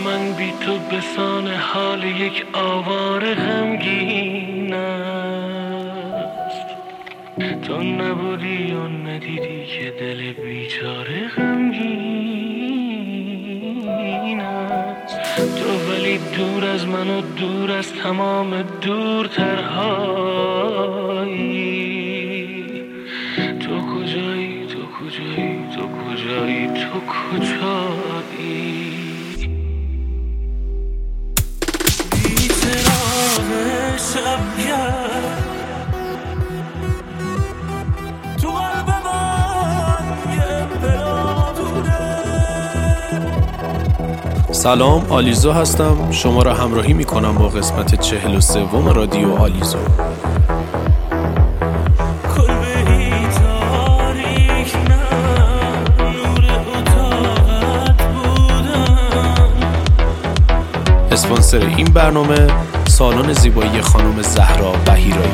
من بی تو بسان حال یک آواره غمگین است. تو نبودی و ندیدی که دل بیچاره غمگین است. تو ولی دور از من و دور از تمام دورترهایی. تو کجایی، تو کجایی، تو کجایی، تو کجایی؟ سلام، آلیزو هستم. شما را همراهی می کنم با قسمت 43 رادیو آلیزو. اسپانسر این برنامه سالن زیبایی خانم زهرا بهیرایی.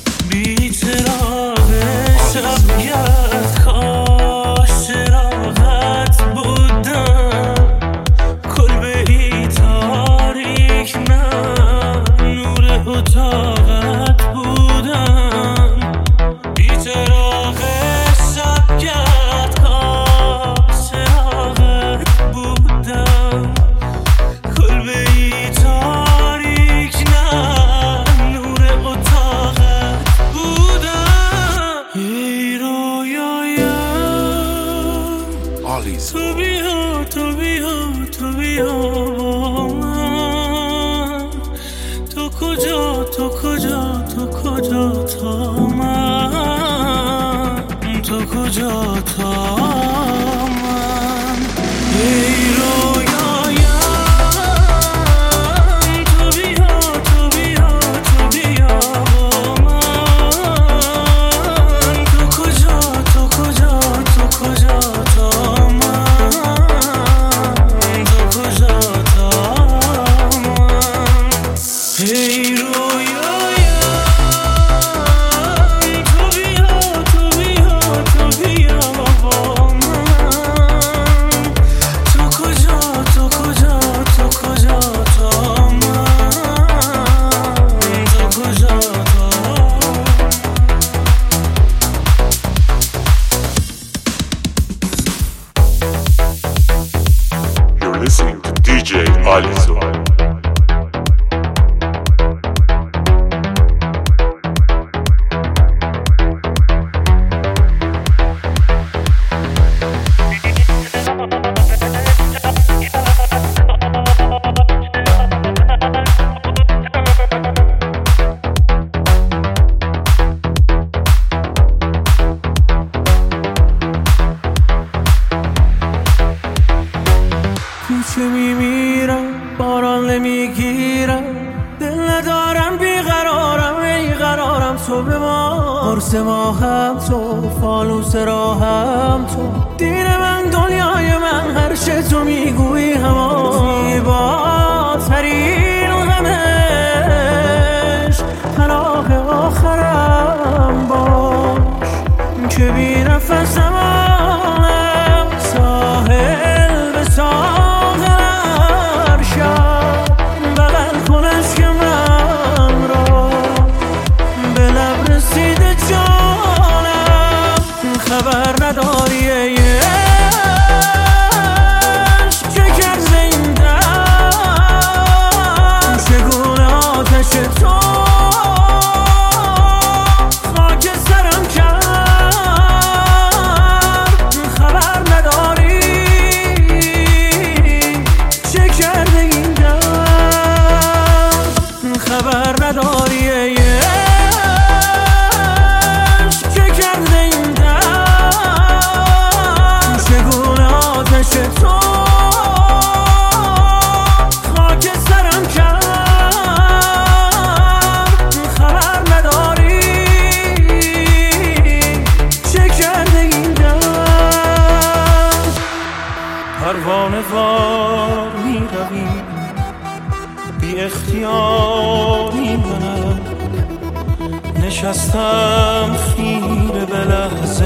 نشستم خیره به لحظه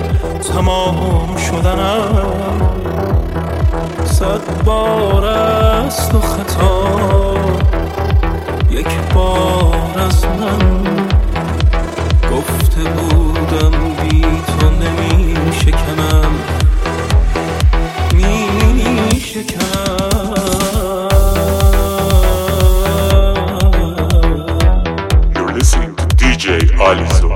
تمام شدنم. 100 بار اصل و خطا یک بار از من گفته بودم بی تو نمی شکنم می شکنم. You're listening to DJ Alizo.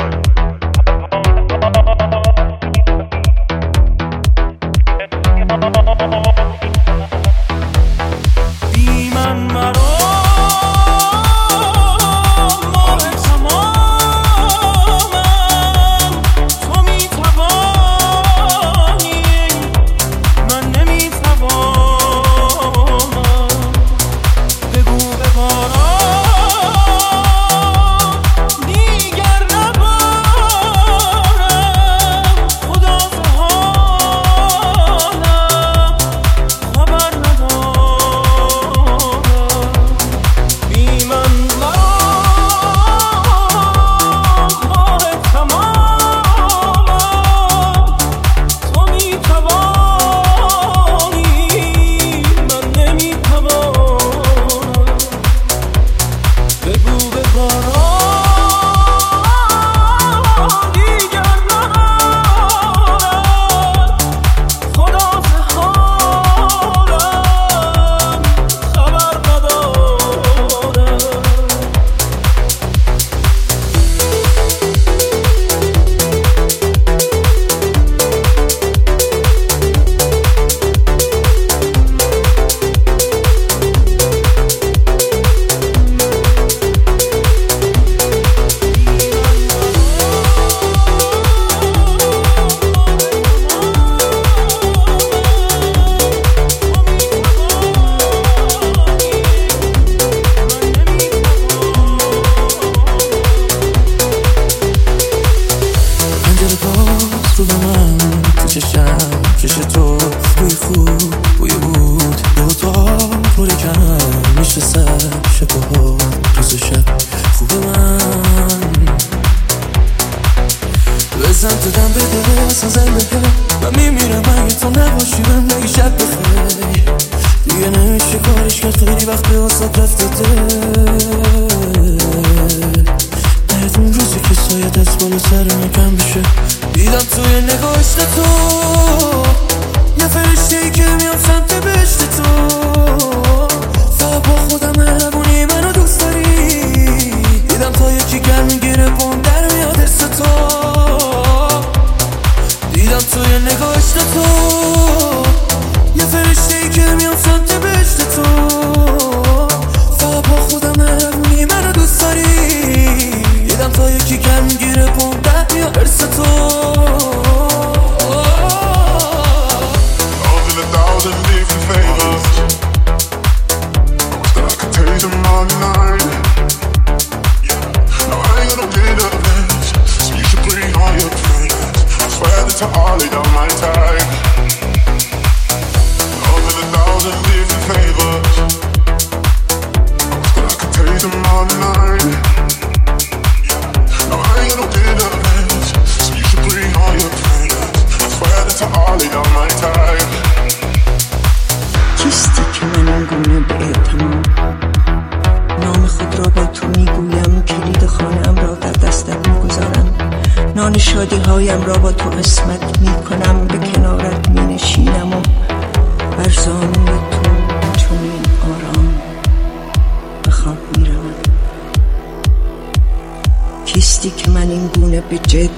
کیستی که من این گونه به جد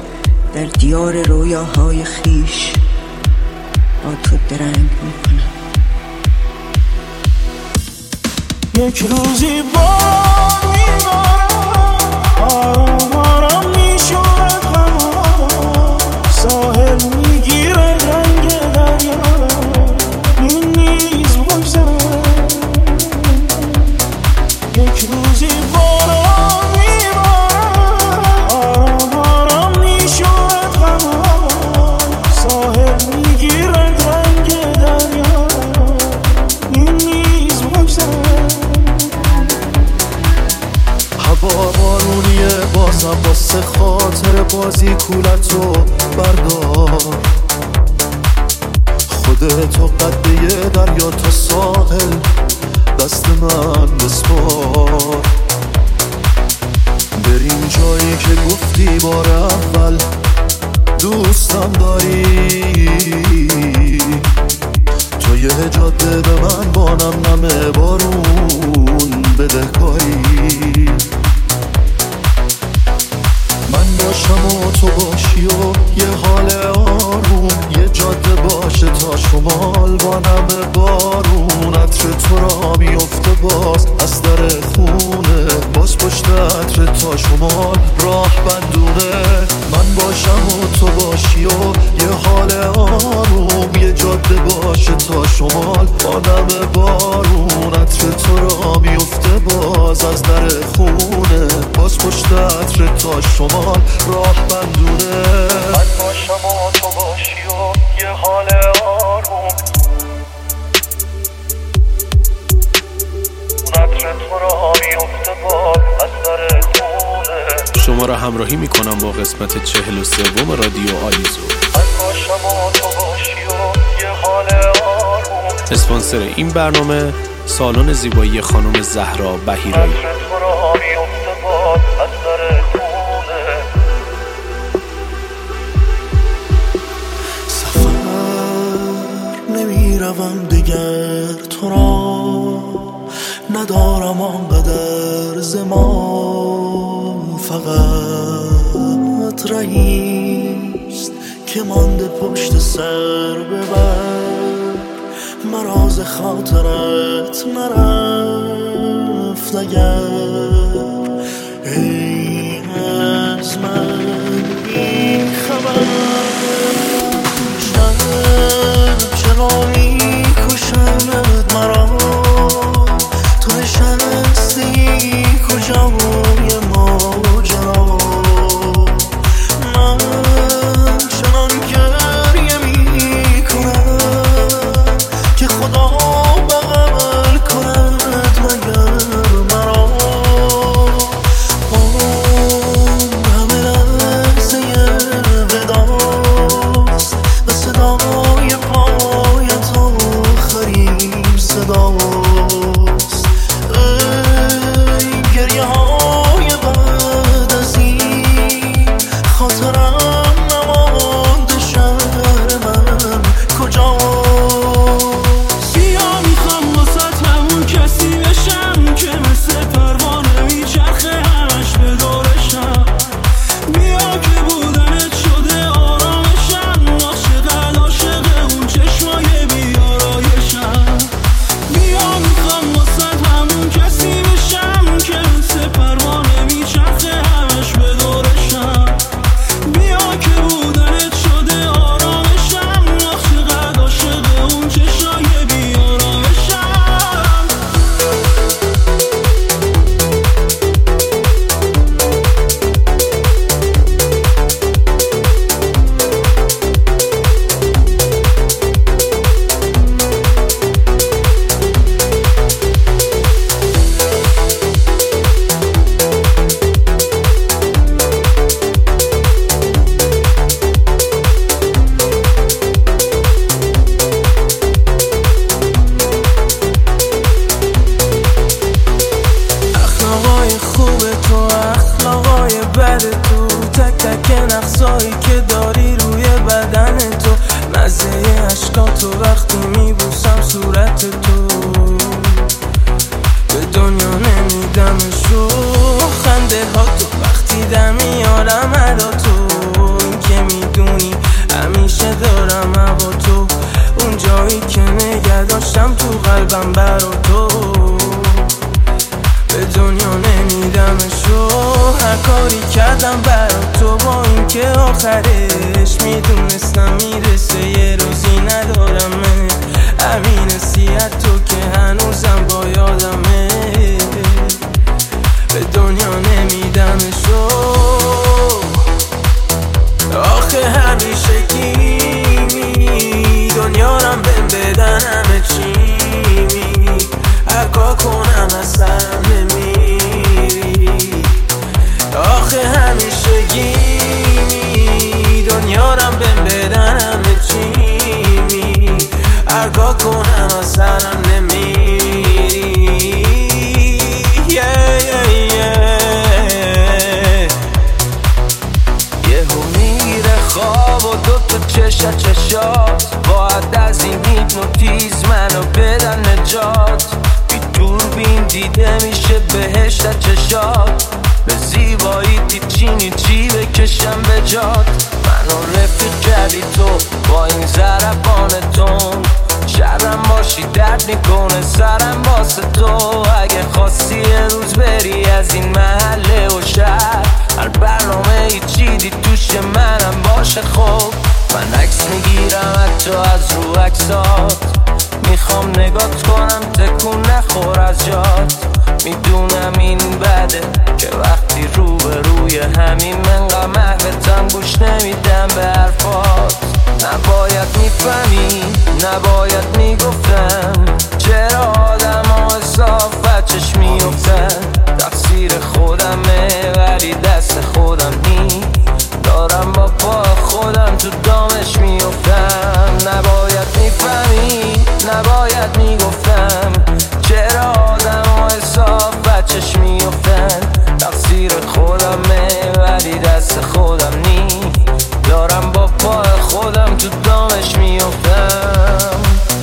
در دیار رویاهای خیش با تو درنگ میکنم. یک روزی بار میبارم آرام آرام میشود هوا، ساحل میگیره رنگ دریا، این نیز بگذره. یک روزی بارم میبارم آرام آرام میشود هوا، ساحل میگیره رنگ دریا، این نیز بگذره. هوا بارونیه بازم واسه خاطر بازی کولتو بردار، خودت تا قده دریا تا ساحل دست من بسپار. بریم جایی که گفتی بار اول دوستم داری، تو یه جاده به من با نم بارون بدهکاری. من باشم و تو باشی و یه حال آروم، یه جاده باشه تا شمال با نم بارون. عطر تو را میفته باز از در خونه، باز پشت عطر تا شمال راه بندونه. من باشم و تو باشی و یه حال آروم، یه جاده باشه تا شمال با نم بارون. عطر تو را میفته باز از در خونه، باز پشت عطر تا شمال راه بندونه. من باشم و تو باشی و یه حال آروم، عطر تو را میفته باز از در خونه. شما را همراهی میکنم با قسمت 43 رادیو آلیزو. من باشم و تو باشی و یه حال آروم. اسپانسر این برنامه سالن زیبایی خانم زهرا بهیرایی. عطر تو را میفته باز از در خونه. نمیروم دیگر تو را، ندارم آنقدر زمان، فقط رهیست که مانده پشت سر ببر. مراز خاطرت نرفت اگر ای از من بی خبر. چرا میکشند مرا، تو نشستی کجای ماجرا. من چنان گریه میکنم که خدا بغل کند مگر مرا. همه لحظه وداست و صدای پایت آخرین صداست. ای گریه های بعد از این، خاطرم نمانده شهر من کجاست. بیا میخوام واسه همون کسی بشم که مثل پروانه میچرخه همش به دورشم. بیا که بودنت شده آرامشم، عاشق اون چشمای بیارایشم. بیا میخوام واسه همون کسی بشم که مثل پروانه میچرخه همش به دورشم. بیا که بودنت شده آرامشم، عاشق اون چشمای بیارایشم. اخلاقای خوب تو، اخلاقای بد تو، تک تک نقصایی که داری روی بدن تو. مزه عشقاتو وقتی میبوسم صورت تو، به دنیا نمیدمشو. خنده ها تو وقتی دم میارم ادا تو، این که میدونی همیشه دارم هوا تو. اون جایی که نگه داشتم تو قلبم برا تو، به دنیا نمیدمشو. هر کاری کردم برا تو، با این که آخرش میدونستم میرسه یه روزی ندارمه. همین حسیت تو که هنوزم با یادمه، به دنیا نمیدمشو. آخه همیشه گیمی دنیارم بهم بدن همه چی می، اگه کنم از سر نمیری. آخه همیشه گیمی دنیارم بهم بدن همه چی می، نگاه کنم از سرم نمیری. یهو میره خواب و دوتا چشات باید از این هیپنوتیز منو بدن نجات. بی دوربین دیده میشه بهشت از چشات، به زیبایی تیچینی چی بکشم به جات. منو رفیق کردی تو با این ضربانتون، شرم باشی درد میکنه سرم واسه تو. اگه خواستی یه روز بری از این محله و شهر، هر برنامه ای چیدی توش منم باشه. خب من عکس میگیرم حتی از رو عکسات، میخوام نگات کنم تکون نخور از جات. میدونم این بده که وقتی رو به روی همین منقدر محبتم گوش نمیدم به حرفات. نباید میفهمی نباید میگفتم، چرا آدم ها صاف بچش میفتن. تقصیر خودمه ولی دست خودم نی، دارم با پا خودم تو دامش میفتم. نباید میفهمی نباید میگفتم، چرا آدم ها صاف بچش میفتن. تقصیر خودمه ولی دست خودم نی، دارم با پا خودم تو دامش میفتم.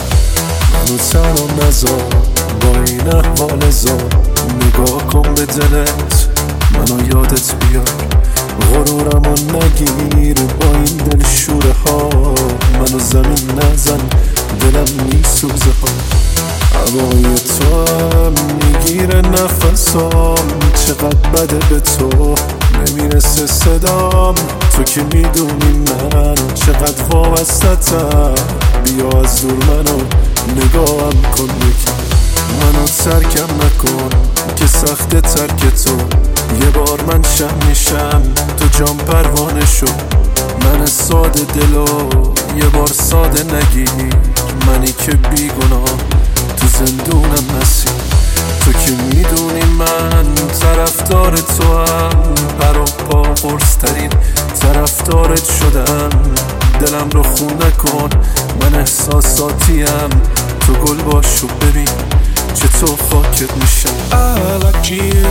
منو تنها نذار با این احوال زار، نگاه کن به دلت منو یادت بیار. غرورمو نگیر با این دل شوره ها، منو زمین نزن دلم میسوزه ها. هوای تو هم میگیره نفسام، چقدر بده به تو نمیرسه صدام. تو که میدونی من چقدر وابستتم، بیا از دور منو نگاهم کن یکی. منو ترکم نکن که سخت ترک تو، یه بار من شم میشم تو جام پروانه شو. من ساده دلو یه بار ساده نگیر، منی که بیگناه تو زندونم نسی. تو که میدونی من طرفدار تو هم، پر و پا قرص‌ترین طرفدارت شدم. دلم رو خون نکن من احساساتیم، تو گل باش و ببین چطور خاکت میشم. الکیه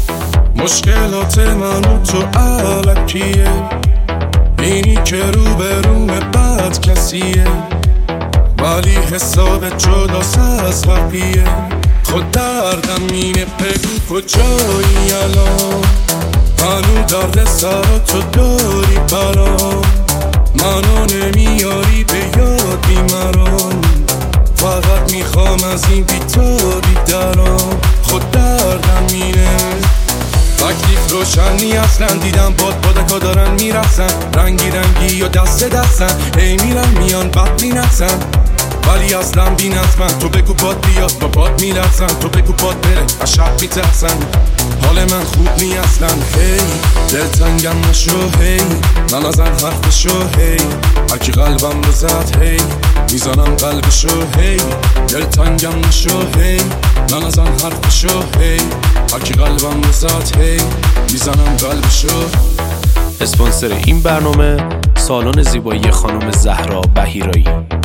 مشکلات من و تو، الکیه اینی که رو به رومه بد کسیه، ولی حسابت جداست از بقیه. خود دردم اینه بگو کجایی الان، هنو درد سر تو داری برام. منو نمیاری به یاد بیماران، فقط میخوام از این بیتابی درام. خود دردم اینه تکلیف روشنی اصلا، دیدم بادکا دارن میرسن رنگی رنگی و دست دستن، هی میرن میان بد مینسن ولی اصلا بی نظمن. تو بگو باد بیاد با باد میلرزن، تو بگو باد بره از شب میترسن. حال من خوب نی اصلا، هی دلتنگم نشو، هی من ازن حرفشو، هی هرکی قلبم رو زد، هی میزنم قلبشو، هی دلتنگم نشو، هی من ازن حرفشو، هی هرکی قلبم رو زد، هی میزنم قلبشو. اسپانسر این برنامه سالن زیبایی خانم زهرا بهیرایی.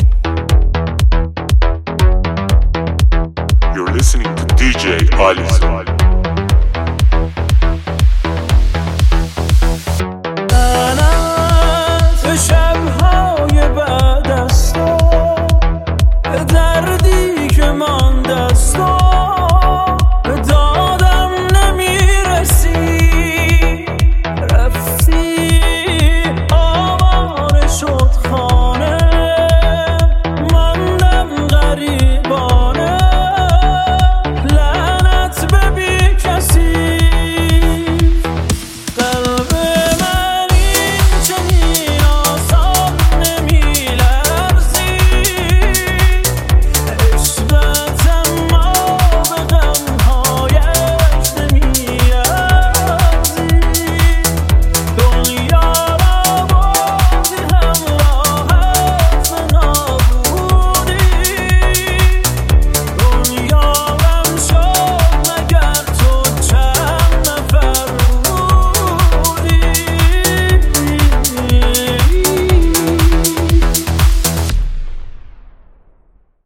You're listening to DJ Alizo. لعنت شب‌های بعد از تو، دردی که مانده از تو.